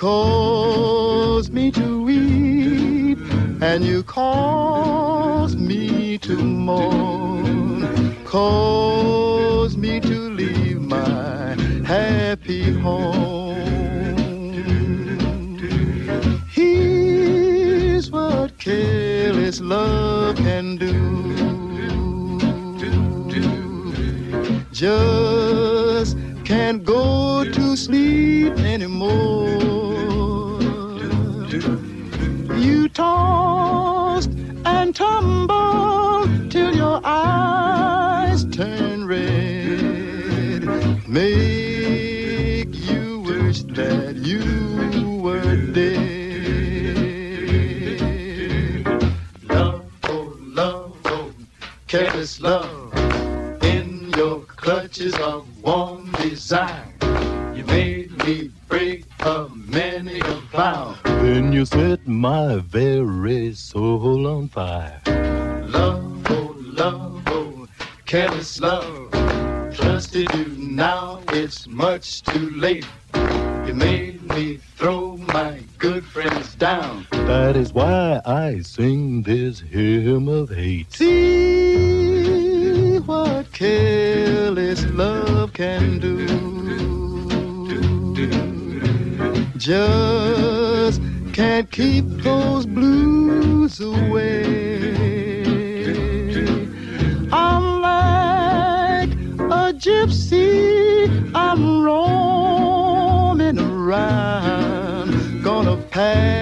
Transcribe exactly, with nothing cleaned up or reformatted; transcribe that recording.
cause me to weep, and you cause me to mourn, cause me to leave my happy home. Here's what careless love can do. Just can't go to sleep anymore. You tossed and tumbled till your eyes turn red. Make you wish that you were dead. Love, oh, love, oh, careless love. In your clutches of warm desire, you made me break a many a vow. Then you set my very soul on fire. Love, oh, love, oh, careless love. Trusted you, now it's much too late. You made me throw my good friends down. That is why I sing this hymn of hate. See what careless love can do. Just can't keep those blues away. I'm like a gypsy, I'm roaming around, gonna pass